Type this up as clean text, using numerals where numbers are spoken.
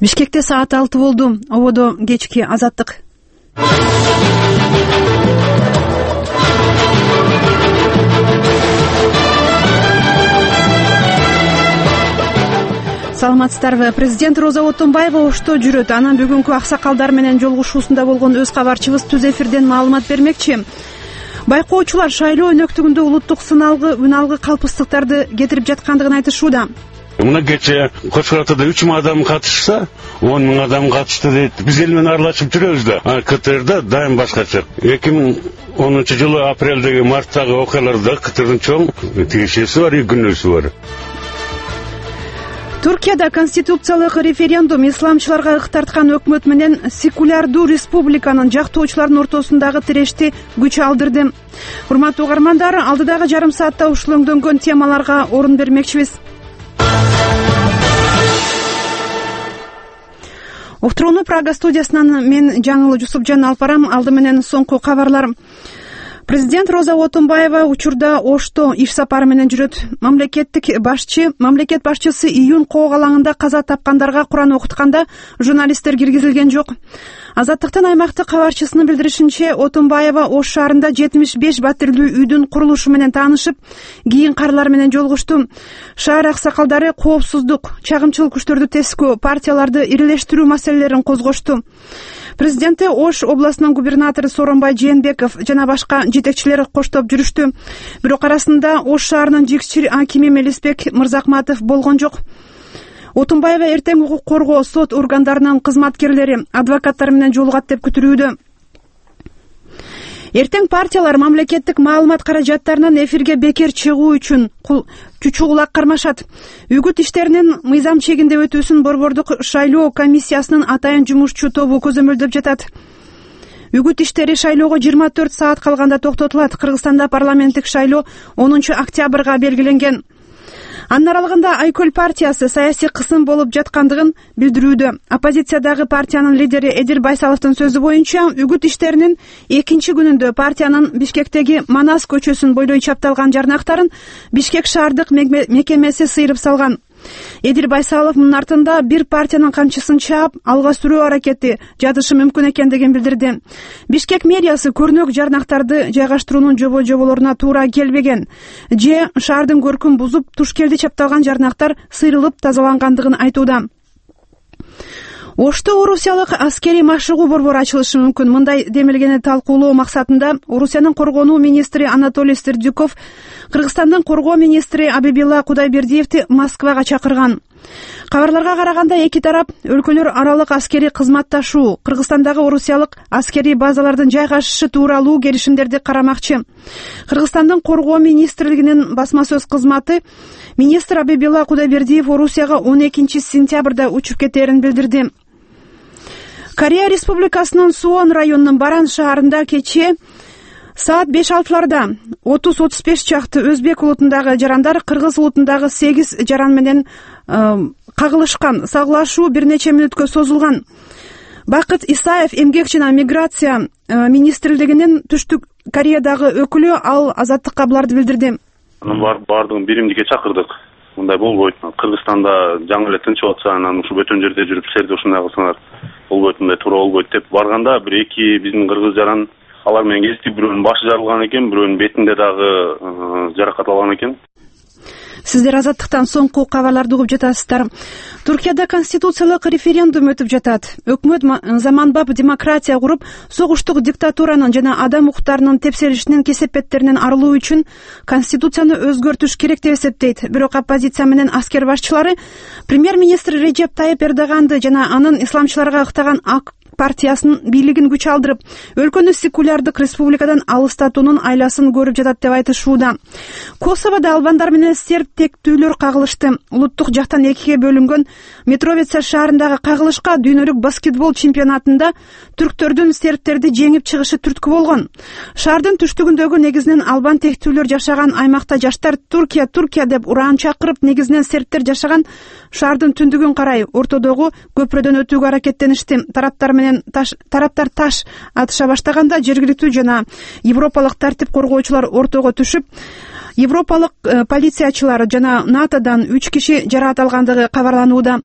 Бишкекте саат 6 болду. Ободо кечки азаттык. Саламатсыздарбы. Президент Роза Отунбаева Ошто жүрөт. Анан бүгүнкү аксакалдар менен жолугушуусунда болгон өз кабарчыбыз Түз эфирден маалымат бермекчи. Байкоочулар шайлоо өнөктүгүндө улуттук сыналгы, үналгы калпыстыктарды кетирип жаткандыгын айтышууда. Мына кече Кош Артада 3 000 адам катышса, 10 000 адам катышты дейт. Биз эл менен аралашып жүрөбүз да. КТРда дайым башкача. 2010-жылы апрелдеги марттагы окуяларда КТРдын чоң тиешеси бар, күнөөсү бар. Туркияда конституциялык референдум исламчыларга ык тарткан өкмөт менен секулярдуу республиканын жактоочулардын ортосундагы тирешти күч алдырды. Урматтуу угармандар, алдыдагы жарым саатта ушул өңдөнгөн темаларга орун бермекчибиз. Уктурууну Прага студиясынан мен Жаңыл Жусупжан алып барам. Алды менен соңку кабарлар. Президент Роза Отунбаева учурда Ошто иш сапары менен жүрөт. Мамлекет башчысы июнь коок алаңында каза тапкандарга Куран окутканда журналисттер киргизилген жок. Азаттыктын аймактык кабарчысынын билдиришинче, Отунбаева Ош шаарында 75 батирлүү үйдүн курулушу менен таанышып, кийин карлар менен жолугушту. Шаар аксакалдары коопсуздук, чагымчыл күчтөрдү тескөө, партияларды ирилештирүү маселелерин козгошту. Президенти Ош областынын губернатору Сооронбай Жээнбеков жана башка жетекчилер коштоп жүрүштү. Бирок арасында Ош шаарынын жигчил акими Мелисбек Мырзакматов болгон жок. Отунбаева эртең укук коргоо сот органдарынын кызматкерлери, адвокаттар менен жолугат деп күтүлүүдө. Эртең партиялар мамлекеттик маалымат каражаттарынын эфирге бекер чыгуу үчүн чучу кулак кармашат. Үгүт иштеринин мыйзам чегинде өтүүсүн Борбордук шайлоо комиссиясынын атайын жумушчу тобу көзөмөлдөп жатат. Үгүт иштери шайлоого 24 саат калганда токтотулат. Кыргызстанда парламенттик шайлоо 10 октябрга белгиленген. Анын аралыгында Айкөл партиясы саясий кысым болуп жаткандыгын билдирүүдө. Оппозициядагы партиянын лидери Эдил Байсаловдун сөзү боюнча, үгүт иштеринин экинчи күнүндө партиянын Бишкектеги Манас көчөсүн бойлой чапталган жарнактарын Бишкек шаардык мекемеси сыйрып салган. Эдил Байсалов мунун артында бир партиянын камчысын чаап, алга сүрүү аракети жатышы мүмкүн экендигин билдирди. Бишкек мэриясы көрнөк жарнактарды жайгаштыруунун жоболоруна туура келбеген. Шаардын көркүн бузуп, Тушкелди чапталган жарнактар сыйрылып тазалангандыгын айтууда. Ошто Орусиялык аскери машыгуу борбору ачылышы мүмкүн. Мындай демилгени талкуулоо максатында Орусиянын коргонуу министри Анатолий Сердюков Кыргызстандын коргоо министри Абибилла Кудайбердиевди Москвага чакырган. Кабарларга караганда, эки тарап өлкөлөр аралык аскери кызматташуу, Кыргызстандагы орусиялык аскери базалардын жайгашышы тууралуу келишимдерди карамакчы. Кыргызстандын коргоо министрлигинин басма сөз кызматы министр Абибилла Кудайбердиев Орусияга 12 сентябрда учуп кетерин билдирди. Корея Республикасынын Суон районунун Баран шаарында кечээ саат 5-6 30-35 чакты өзбек улутундагы жарандар кыргыз улутундагы 8 жаран менен кагылышкан. Саглашуу бир нече мүнөткө созулган. Бакыт Исаев, эмгек жана миграция министрлигинин Түштүк Кореядагы өкүлү ал азаттыкка буларды билдирди. Бардыгын биримдикке чакырдык. Мындай болбойт. Кыргызстанда жаңы эле тынчып атса, анан ушу бөтөн жерде жүрүп силерди ушундай кылсаңар болбойт, мындай туура болбойт деп барганда, бир эки биздин кыргыз жаран алар менен кезиктик, бирөөнүн башы жарылган экен, бирөөнүн бетинде дагы жаракат алган экен. Сиздер азаттыктан соңку кабарларды угуп жатасыздар. Туркияда конституциялык референдум өтүп жатат. Өкмөт заманбап демократия куруп, согуштук диктатуранын жана адам укуктарынын тепселишинин кесепеттеринен арылуу үчүн конституцияны өзгөртүш керек деп эсептейт. Бирок оппозиция менен аскер башчылары премьер-министр Реджеп Тайып Эрдоганды жана анын исламчыларга ыктаган ак партиясынын бийлигин күч алдырып, өлкөнү секулярдык республикадан алыстатуунун айласын көрүп жатат деп айтышууда. Косоводо албандар менен серб тектүүлөр кагылышты. Улуттук жактан экиге бөлүнгөн Митровица шаарындагы кагылышка дүйнөлүк баскетбол чемпионатында түрктөрдүн сербтерди жеңип чыгышы түрткү болгон. Шаардын түштүгүндөгү негизинен албан тектүүлөр жашаган аймакта жаштар Туркия деп ураан чакырып, негизинен сербтер жашаган шаардын түндүгүн карай ортодогу көпүрөдөн өтүүгө аракеттеништи. Тараптар таш атыша баштаганда жергиликтүү жана европалык тартип коргоочулар ортого түшүп, европалык полициячылар жана НАТОдан 3 киши жаракат алгандыгы кабарланууда.